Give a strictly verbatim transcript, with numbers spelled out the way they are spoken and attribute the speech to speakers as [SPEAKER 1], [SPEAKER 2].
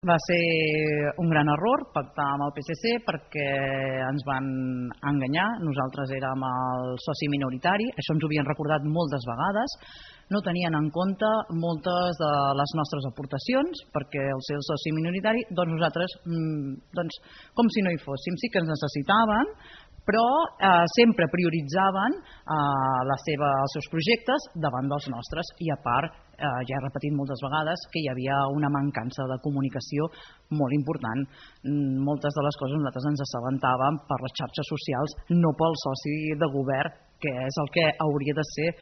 [SPEAKER 1] Va ser un gran error pactar amb el P S C perquè ens van enganyar. Nosaltres érem el soci minoritari, això ens ho havien recordat moltes vegades. No tenien en compte moltes de les nostres aportacions perquè al ser el soci minoritari, doncs nosaltres, doncs, com si no hi fóssim, sí que ens necessitaven, però eh, sempre prioritzaven eh, la seva, els seus projectes davant dels nostres i a part, eh, ja he repetit moltes vegades que hi havia una mancança de comunicació molt important. Moltes de les coses nosaltres ens assabentàvem per les xarxes socials, no pel soci de govern, que és el que hauria de ser